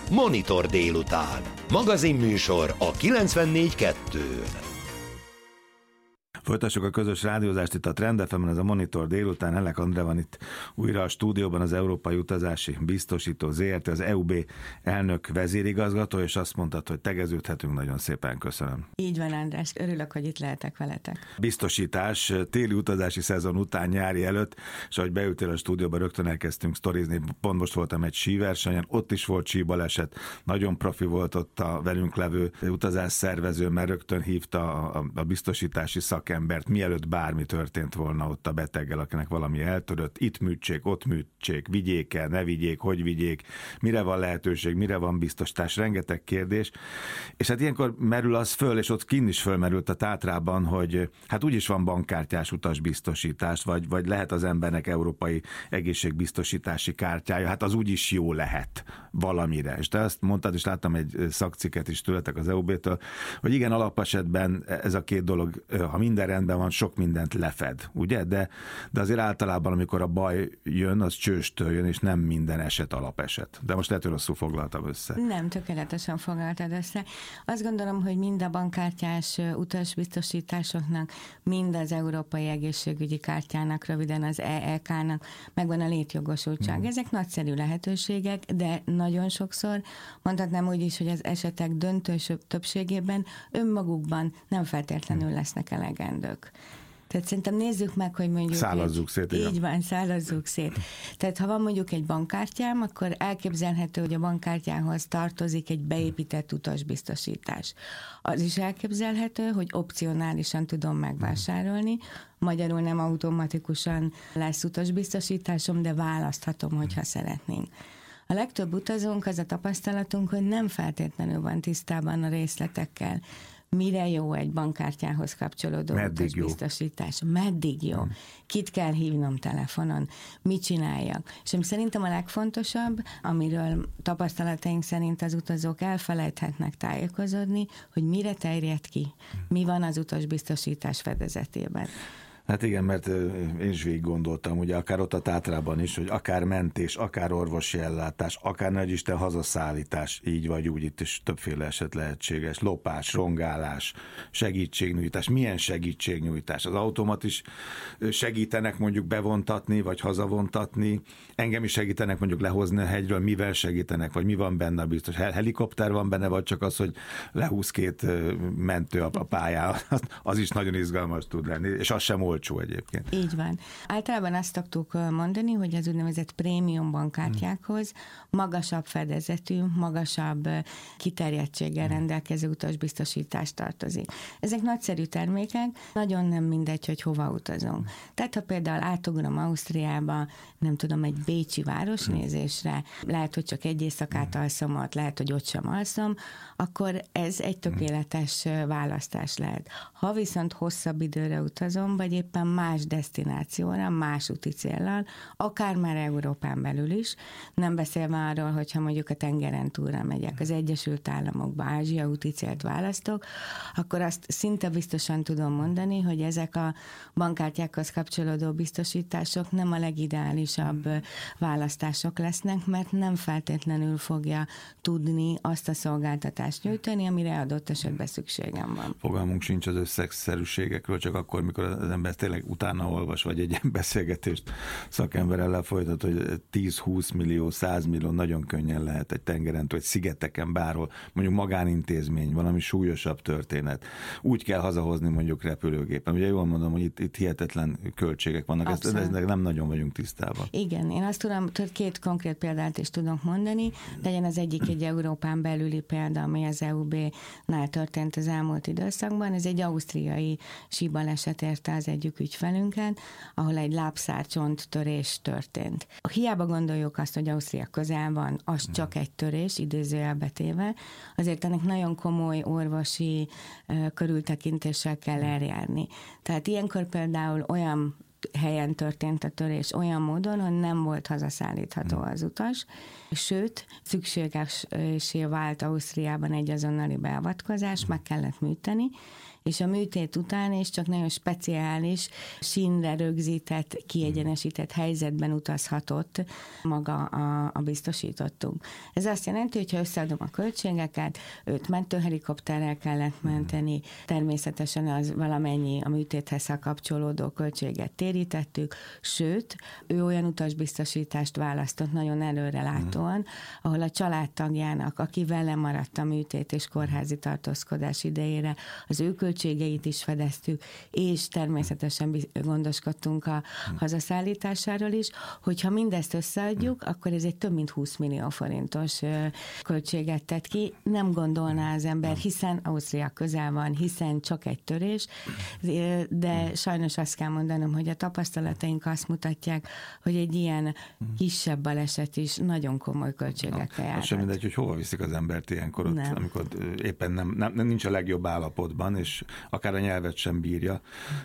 Monitor délután. Magazinműsor a 94.2-n. Folytassuk a közös rádiózást itt a Trend FM-en, ez a Monitor délután. Elek André van itt újra a stúdióban, az Európai Utazási Biztosító Zrt., az EUB elnök vezérigazgató, és azt mondtad, hogy tegeződhetünk, nagyon szépen köszönöm. Így van, András, örülök, hogy itt lehetek veletek. Biztosítás téli utazási szezon után, nyári előtt, és ahogy beültél a stúdióba, rögtön elkezdtünk sztorizni. Pont most voltam egy síversenyen, ott is volt síbaleset, nagyon profi volt ott a velünk levő utazásszervező, mert rögtön hívta a biztosítási szakembert, mielőtt bármi történt volna ott a beteggel, akinek valami eltörött. Itt műtsék, ott műtsék, vigyék el, ne vigyék, hogy vigyék, mire van lehetőség, mire van biztosítás, rengeteg kérdés. És hát ilyenkor merül az föl, és ott kinn is fölmerült a Tátrában, hogy hát úgyis van bankkártyás utasbiztosítás, vagy lehet az embernek európai egészségbiztosítási kártyája, hát az úgyis jó lehet valamire. És te azt mondtad, és láttam egy szakcikket is tőletek az EUB-től, hogy igen, alapesetben ez a két dolog, ha minden rendben van, sok mindent lefed, ugye? De azért általában, amikor a baj jön, az csőstől jön, és nem minden eset alapeset. De most lehet, hogy rosszul foglaltam össze. Nem, tökéletesen foglaltad össze. Azt gondolom, hogy mind a bankkártyás utasbiztosításoknak, mind az európai egészségügyi kártyának, röviden az EEK-nak megvan a létjogosultság. Ezek nagyszerű lehetőségek, de nagyon sokszor, mondhatnám úgy is, hogy az esetek döntő többségében önmagukban nem feltétlenül lesznek elegendők. Tehát szerintem nézzük meg, hogy mondjuk... Szállazzuk szét, igen. Így van, szállazzuk szét. Tehát ha van mondjuk egy bankkártyám, akkor elképzelhető, hogy a bankkártyához tartozik egy beépített utasbiztosítás. Az is elképzelhető, hogy opcionálisan tudom megvásárolni, magyarul nem automatikusan lesz utasbiztosításom, de választhatom, hogyha szeretnénk. A legtöbb utazónk, az a tapasztalatunk, hogy nem feltétlenül van tisztában a részletekkel. Mire jó egy bankkártyához kapcsolódó utasbiztosítás? Meddig jó? Kit kell hívnom telefonon? Mit csináljak? És szerintem a legfontosabb, amiről tapasztalataink szerint az utazók elfelejthetnek tájékozódni, hogy mire terjed ki? Mi van az utasbiztosítás fedezetében? Hát igen, mert én is végig gondoltam, ugye akár ott a Tátrában is, hogy akár mentés, akár orvosi ellátás, akár nagy Isten hazaszállítás, így vagy úgy, itt is többféle eset lehetséges, lopás, rongálás, segítségnyújtás. Milyen segítségnyújtás? Az automat is segítenek mondjuk bevontatni, vagy hazavontatni, engem is segítenek mondjuk lehozni a hegyről, mivel segítenek, vagy mi van benne biztos? Helikopter van benne, vagy csak az, hogy lehúz két mentő a pályán, az is nagyon izgalmas tud lenni, és az sem olcsó egyébként. Így van. Általában azt szoktuk mondani, hogy az úgynevezett prémium bankkártyákhoz magasabb fedezetű, magasabb kiterjedtséggel rendelkező utasbiztosítás tartozik. Ezek nagyszerű termékek, nagyon nem mindegy, hogy hova utazunk. Tehát ha például átugrom Ausztriába, nem tudom, egy bécsi városnézésre, lehet, hogy csak egy éjszakát alszom ott, lehet, hogy ott sem alszom, akkor ez egy tökéletes választás lehet. Ha viszont hosszabb időre utazom, vagy éppen más desztinációra, más úti céllal, akár már Európán belül is, nem beszélve arról, hogyha mondjuk a tengeren túlra megyek, az Egyesült Államokba, Ázsia úti célt választok, akkor azt szinte biztosan tudom mondani, hogy ezek a bankkártyákhoz kapcsolódó biztosítások nem a legideálisabb választások lesznek, mert nem feltétlenül fogja tudni azt a szolgáltatást nyújtani, amire adott esetben szükségem van. Fogalmunk sincs az összegszerűségekről, csak akkor, mikor az ember tényleg utána olvas, vagy egy ilyen beszélgetést szakemberrel lefolytat, hogy 10-20 millió, 100 millió nagyon könnyen lehet egy tengeren, vagy szigeteken, bárhol, mondjuk magánintézmény, valami súlyosabb történet. Úgy kell hazahozni mondjuk repülőgépen. Ugye jól mondom, hogy itt hihetetlen költségek vannak, ezzel nem nagyon vagyunk tisztában. Igen, én azt tudom, hogy két konkrét példát is tudok mondani, legyen az egyik egy Európán belüli példa, ami az EUB-nál történt az elmúlt időszakban. Ez egy ausztriai síbaleset érte az egyik ügyfelünket, ahol egy lábszárcsonttörés történt. Hiába gondoljuk azt, hogy Ausztria közel van, az csak egy törés, idézőjelbe téve, azért ennek nagyon komoly orvosi körültekintéssel kell eljárni. Tehát ilyenkor például olyan helyen történt a törés olyan módon, hogy nem volt hazaszállítható az utas, sőt, szükségesé vált Ausztriában egy azonnali beavatkozás, meg kellett műteni, és a műtét után is csak nagyon speciális, sínre rögzített, kiegyenesített helyzetben utazhatott maga a biztosítottunk. Ez azt jelenti, hogy ha összeadom a költségeket, 5 mentőhelikopterrel kellett menteni, természetesen az valamennyi a műtéthez kapcsolódó költséget térítettük, sőt, ő olyan utasbiztosítást választott nagyon előrelátóan, ahol a családtagjának, aki vele maradt a műtét és kórházi tartózkodás idejére, az ő költségeit is fedeztük, és természetesen gondoskodtunk a hazaszállításáról is, hogyha mindezt összeadjuk, akkor ez egy több mint 20 millió forintos költséget tett ki. Nem gondolná az ember, hiszen Ausztria közel van, hiszen csak egy törés, de sajnos azt kell mondanom, hogy a tapasztalataink azt mutatják, hogy egy ilyen kisebb baleset is nagyon komoly költségekkel jár. Az sem mindegy, hogy hova viszik az embert ilyenkor, ott, amikor éppen nem nincs a legjobb állapotban, és akár a nyelvet sem bírja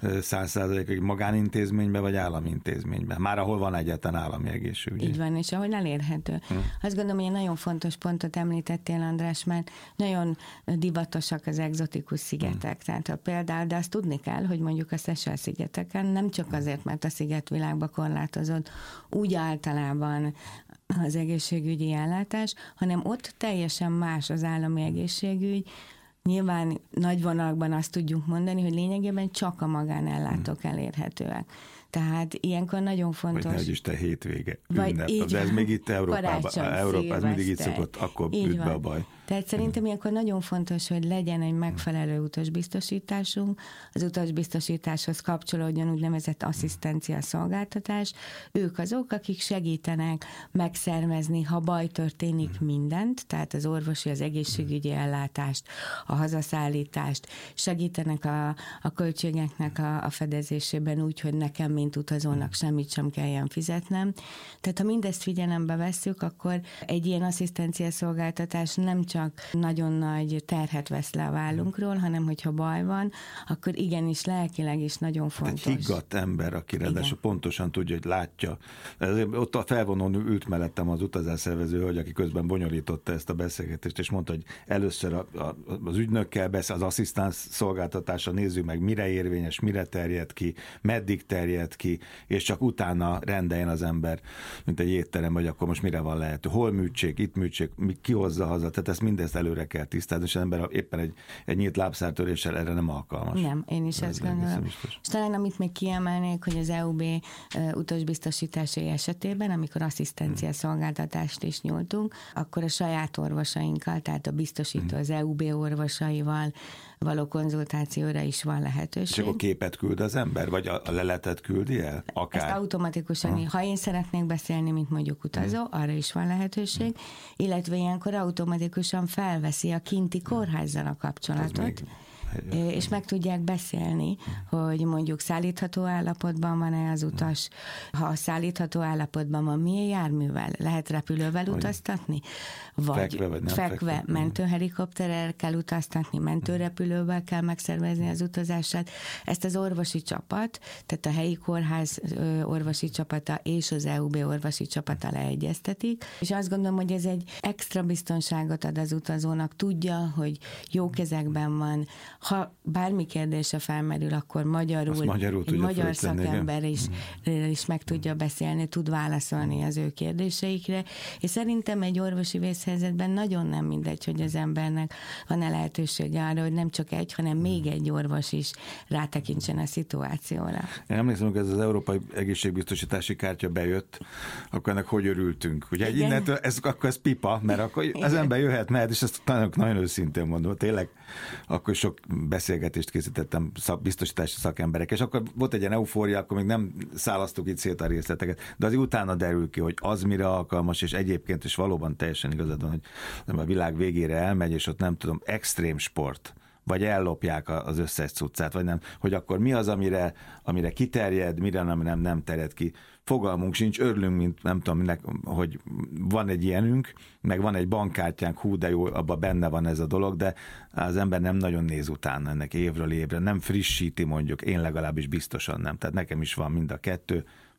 100%-ig magánintézménybe vagy állami intézménybe. Már ahol van egyáltalán állami egészségügy. Így van, és ahol elérhető. Azt gondolom, hogy egy nagyon fontos pontot említettél, András, mert nagyon divatosak az egzotikus szigetek. Tehát például, de azt tudni kell, hogy mondjuk a Seychelles-szigeteken nem csak azért, mert a szigetvilágba korlátozott, úgy általában az egészségügyi ellátás, hanem ott teljesen más az állami egészségügy. Nyilván nagy vonalakban azt tudjuk mondani, hogy lényegében csak a magánellátók elérhetőek. Tehát ilyenkor nagyon fontos. Vagy nehogy Isten hétvége, ünnep, de ez még itt Európában, ez mindig így szokott, akkor üt be a baj. Tehát szerintem ilyenkor nagyon fontos, hogy legyen egy megfelelő utasbiztosításunk, az utasbiztosításhoz kapcsolódjon úgynevezett asszisztencia szolgáltatás. Ők azok, akik segítenek megszervezni, ha baj történik, mindent, tehát az orvosi, az egészségügyi ellátást, a hazaszállítást, segítenek a költségeknek a fedezésében úgy, hogy nekem, mint utazónak semmit sem kelljen fizetnem. Tehát ha mindezt figyelembe vesszük, akkor egy ilyen asszisztencia szolgáltatás nem csak nagyon nagy terhet vesz le a vállunkról, hanem hogyha baj van, akkor igenis lelkileg is nagyon fontos. Egy higgadt ember, aki ráadásul pontosan tudja, hogy látja. Ott a felvonón ült mellettem az utazásszervező hölgy, aki közben bonyolította ezt a beszélgetést, és mondta, hogy először az ügynökkel beszél, az asszisztens szolgáltatása, nézzük meg, mire érvényes, mire terjed ki, meddig terjed ki, és csak utána rendeljen az ember, mint egy étterem, vagy akkor most mire van lehető. Hol műtség, itt műtség, ki hozza haza. Tehát mindezt előre kell tisztázni, és az ember éppen egy nyílt lábszártöréssel erre nem alkalmas. Nem, én is ezt gondolom. És talán amit még kiemelnék, hogy az EUB utasbiztosításai esetében, amikor asszisztencia szolgáltatást is nyújtunk, akkor a saját orvosainkkal, tehát a biztosító az EUB orvosaival való konzultációra is van lehetőség. És akkor képet küld az ember, vagy a leletet küldi el? Akár. Ezt automatikusan, ha én szeretnék beszélni, mint mondjuk utazó, arra is van lehetőség, illetve ilyenkor automatikusan felveszi a kinti kórházzal a kapcsolatot, és meg tudják beszélni, hogy mondjuk szállítható állapotban van-e az utas, ha szállítható állapotban van, milyen járművel, lehet repülővel utaztatni, vagy fekve mentőhelikopterrel kell utaztatni, mentőrepülővel kell megszervezni az utazását. Ezt az orvosi csapat, tehát a helyi kórház orvosi csapata és az EUB orvosi csapata leegyeztetik, és azt gondolom, hogy ez egy extra biztonságot ad az utazónak, tudja, hogy jó kezekben van. Ha bármi kérdése felmerül, akkor magyarul egy magyar szakember is meg tudja beszélni, tud válaszolni az ő kérdéseikre, és szerintem egy orvosi vészhelyzetben nagyon nem mindegy, hogy az embernek van-e lehetősége arra, hogy nem csak egy, hanem még egy orvos is rátekintsen a szituációra. Én emlékszem, hogy ez az Európai Egészségbiztosítási Kártya bejött, akkor ennek hogy örültünk. Ugye innentől akkor ez pipa, mert akkor az ember jöhet, mehet, és ezt nagyon őszintén mondom, tényleg akkor sok beszélgetést készítettem biztosítási szakemberek, és akkor volt egy ilyen eufória, akkor még nem szálasztuk itt szét a részleteket, de azért utána derül ki, hogy az mire alkalmas, és egyébként is valóban teljesen igazad van, hogy a világ végére elmegy, és ott nem tudom, extrém sport, vagy ellopják az összes cuccát, vagy nem, hogy akkor mi az, amire kiterjed, mire nem terjed ki. Fogalmunk sincs, örülünk, mint nem tudom, hogy van egy ilyenünk, meg van egy bankkártyánk, hú, de jó, abban benne van ez a dolog, de az ember nem nagyon néz utána ennek évről évre, nem frissíti mondjuk, én legalábbis biztosan nem. Tehát nekem is van mind a kettő,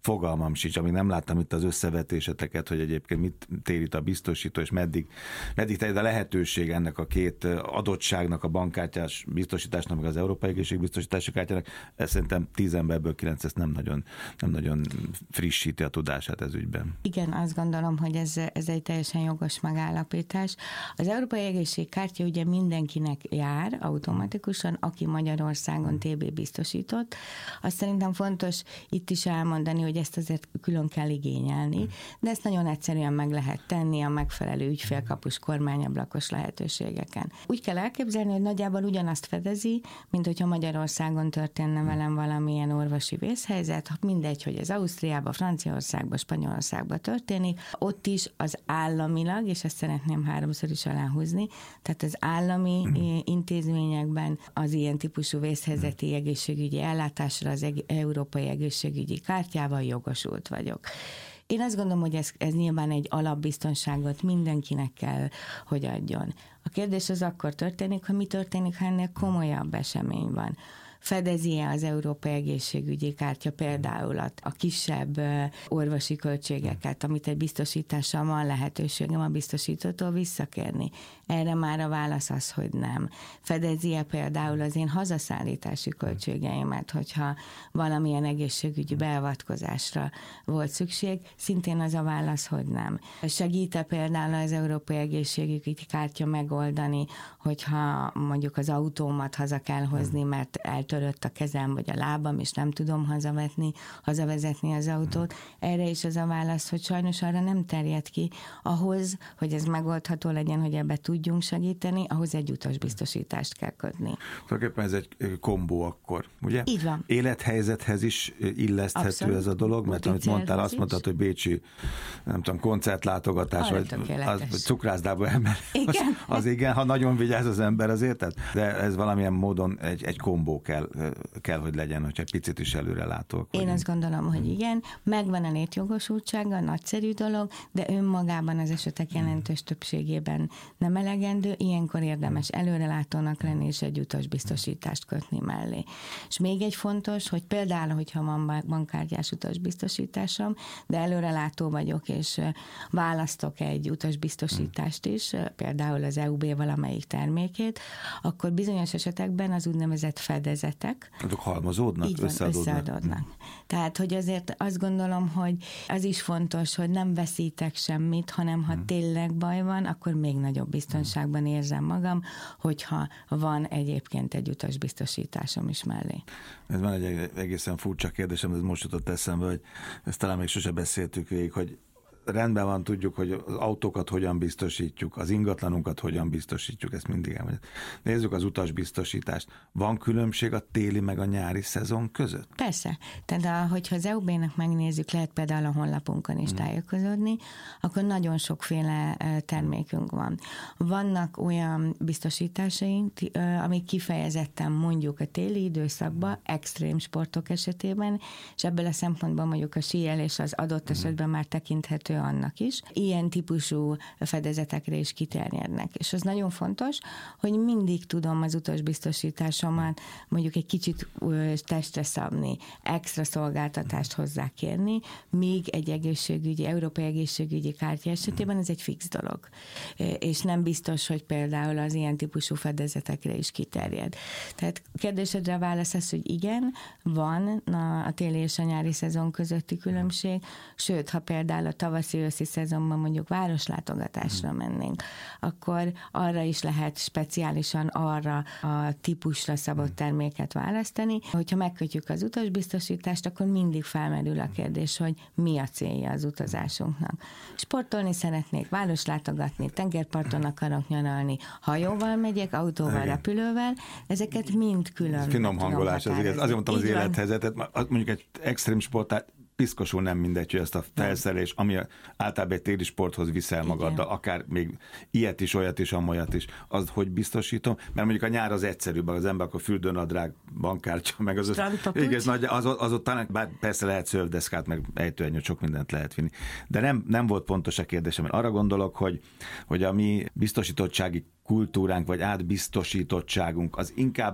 fogalmam sincs, amíg nem láttam itt az összevetéseteket, hogy egyébként mit tér itt a biztosító, és meddig terjed a lehetőség ennek a két adottságnak, a bankkártyás biztosításnak, meg az Európai Egészségbiztosítási Kártyának. Szerintem 10 emberből 9 ezt nem nagyon frissíti a tudását ez ügyben. Igen, azt gondolom, hogy ez egy teljesen jogos megállapítás. Az Európai Egészségkártya ugye mindenkinek jár automatikusan, aki Magyarországon TB biztosított. Azt szerintem fontos itt is elmondani, hogy ezt azért külön kell igényelni, de ezt nagyon egyszerűen meg lehet tenni a megfelelő ügyfélkapus kormányablakos lehetőségeken. Úgy kell elképzelni, hogy nagyjából ugyanazt fedezi, mint hogyha Magyarországon történne velem valamilyen orvosi vészhelyzet, mindegy, hogy ez Ausztriába, Franciaországba, Spanyolországba történik, ott is az államilag, és ezt szeretném háromszor is aláhúzni, tehát az állami intézményekben az ilyen típusú vészhelyzeti egészségügyi ellátásra az Európai Egészségügyi Kártyával jogosult vagyok. Én azt gondolom, hogy ez nyilván egy alapbiztonságot mindenkinek kell, hogy adjon. A kérdés az akkor történik, ha mi történik, ha ennél komolyabb esemény van. Fedezi-e az Európai Egészségügyi Kártya például a kisebb orvosi költségeket, amit egy biztosítással van lehetőségem a biztosítótól visszakérni? Erre már a válasz az, hogy nem. Fedezi-e például az én hazaszállítási költségeimet, hogyha valamilyen egészségügyi beavatkozásra volt szükség? Szintén az a válasz, hogy nem. Segít-e például az Európai Egészségügyi Kártya megoldani, hogyha mondjuk az autómat haza kell hozni, mert eltörött a kezem vagy a lábam, és nem tudom hazavezetni az autót. Erre is az a válasz, hogy sajnos arra nem terjed ki. Ahhoz, hogy ez megoldható legyen, hogy ebbe tudjunk segíteni, ahhoz egy utasbiztosítást kell kötni. Tulajdonképpen ez egy kombó akkor, ugye? Így van. Élethelyzethez is illeszthető Abszolút. Ez a dolog, mert amit mondtál, azt mondtad, hogy bécsi, nem tudom, koncertlátogatás, vagy cukrászdába ember. Az igen, ha nagyon vigyáz az ember, azért, de ez valamilyen módon egy kombó kell, hogy legyen, hogyha picit is előrelátók. Én azt gondolom, hogy igen, megvan a létjogosultsága, nagyszerű dolog, de önmagában az esetek jelentős többségében nem elegendő, ilyenkor érdemes előrelátónak lenni, és egy utasbiztosítást kötni mellé. És még egy fontos, hogy például, hogyha van bankkártyás utasbiztosításom, de előrelátó vagyok, és választok egy utasbiztosítást is, például az EUB valamelyik termékét, akkor bizonyos esetekben az úgynevezett fedezetek. Azok halmozódnak, összeadódnak. Tehát, hogy azért azt gondolom, hogy az is fontos, hogy nem veszítek semmit, hanem ha tényleg baj van, akkor még nagyobb biztonságban érzem magam, hogyha van egyébként egy utasbiztosításom is mellé. Ez van egy egészen furcsa kérdésem, ez most jutott eszembe, hogy ezt talán még sose beszéltük végig, hogy rendben van, tudjuk, hogy az autókat hogyan biztosítjuk, az ingatlanunkat hogyan biztosítjuk, ezt mindig elmondjuk. Nézzük az utasbiztosítást. Van különbség a téli meg a nyári szezon között? Persze. Tehát hogyha az EUB-nek megnézzük, lehet például a honlapunkon is tájékozódni, akkor nagyon sokféle termékünk van. Vannak olyan biztosításaink, amik kifejezetten mondjuk a téli időszakban, extrém sportok esetében, és ebből a szempontból mondjuk a síelés az adott esetben már tekinthető annak is. Ilyen típusú fedezetekre is kiterjednek. És az nagyon fontos, hogy mindig tudom az utasbiztosításomat mondjuk egy kicsit testre szabni, extra szolgáltatást hozzákérni, míg egy Európai Egészségügyi Kártya esetében ez egy fix dolog. És nem biztos, hogy például az ilyen típusú fedezetekre is kiterjed. Tehát kérdésedre a válasz az, hogy igen, van a téli és a nyári szezon közötti különbség, sőt, ha például a tavaszi-őszi szezonban mondjuk városlátogatásra mennénk, akkor arra is lehet speciálisan arra a típusra szabott terméket választani. Hogyha megkötjük az utasbiztosítást, akkor mindig felmerül a kérdés, hogy mi a célja az utazásunknak. Sportolni szeretnék, városlátogatni, tengerparton akarok nyaralni, hajóval megyek, autóval, repülővel, ezeket mind külön. Finom hangolás, azért mondtam az élethelyzetet, mondjuk egy extrém sportát piszkosul nem mindegy, hogy ezt a felszerelés, ami általában egy téli sporthoz viszel magaddal, akár még ilyet is, olyat is, amolyat is, az hogy biztosítom, mert mondjuk a nyár az egyszerűbb, az ember akkor fürdőnadrág, bankkártya, meg az ott talán, bár persze lehet szörfdeszkát, meg ejtőernyőt, sok mindent lehet vinni. De nem volt pontos a kérdésem, mert arra gondolok, hogy a mi biztosítottsági kultúránk, vagy átbiztosítottságunk az inkább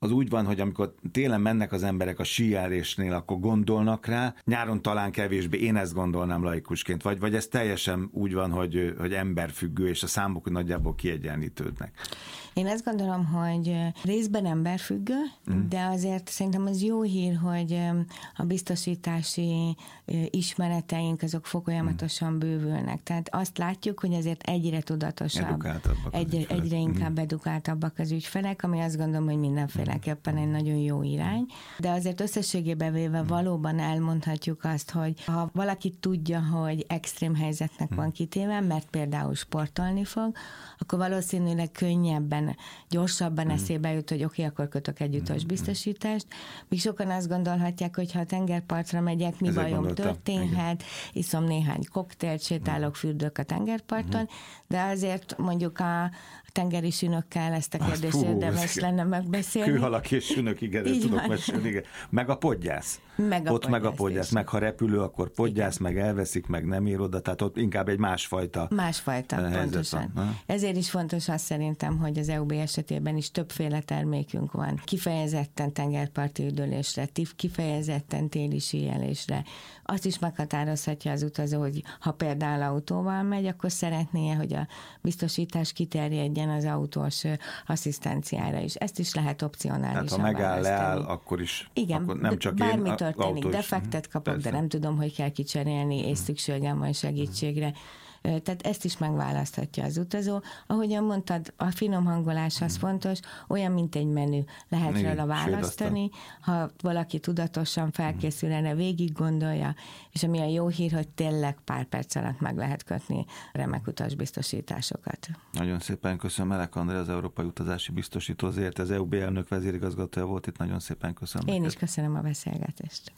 az úgy van, hogy amikor télen mennek az emberek a síelésnél, akkor gondolnak rá, nyáron talán kevésbé, én ezt gondolnám laikusként, vagy ez teljesen úgy van, hogy emberfüggő, és a számok nagyjából kiegyenlítődnek. Én azt gondolom, hogy részben emberfüggő, de azért szerintem az jó hír, hogy a biztosítási ismereteink azok folyamatosan bővülnek. Tehát azt látjuk, hogy azért egyre tudatosabb, egyre inkább edukáltabbak az ügyfelek, ami azt gondolom, hogy mindenféleképpen egy nagyon jó irány. De azért összességében véve valóban elmondhatjuk azt, hogy ha valaki tudja, hogy extrém helyzetnek van kitéve, mert például sportolni fog, akkor valószínűleg könnyebben, gyorsabban eszébe jut, hogy oké, akkor kötök egy utasbiztosítást. Míg sokan azt gondolhatják, hogy ha a tengerpartra megyek, mi bajom történhet, iszom néhány koktélt, sétálok, fürdök a tengerparton, de azért mondjuk a tengeri sünökkel ezt a kérdést érdemes lenne megbeszélni. Kőhalak és sünök, igen, tudok mesélni. Igen. Meg a podgyász. Meg a podgyász. Meg ha repülő, akkor podgyász, meg elveszik, meg nem ér oda, tehát ott inkább egy másfajta pontosan. Ezért is fontos azt szerintem, hogy az EUB esetében is többféle termékünk van. Kifejezetten tengerparti üdülésre, kifejezetten téli síelésre. Azt is meghatározhatja az utazó, hogy ha például autóval megy, akkor szeretné, hogy a biztosítás kiterjedjen az autós asszisztenciára is. Ezt is lehet opcionálisan választani. Hát ha megáll, leáll, akkor is. Igen, akkor nem csak bármi történik, defektet kapok, de nem tudom, hogy kell kicserélni, és szükségem van segítségre. Tehát ezt is megválaszthatja az utazó. Ahogyan mondtad, a finom hangolás az fontos, olyan, mint egy menü. Lehet róla választani, ha valaki tudatosan felkészül erre, végig gondolja, és ami a jó hír, hogy tényleg pár perc alatt meg lehet kötni remek utasbiztosításokat. Nagyon szépen köszönöm. Elek Andrea, az Európai Utazási Biztosító ZRT, az EUB elnök vezérigazgatója volt itt. Nagyon szépen köszönöm. Én is köszönöm a beszélgetést.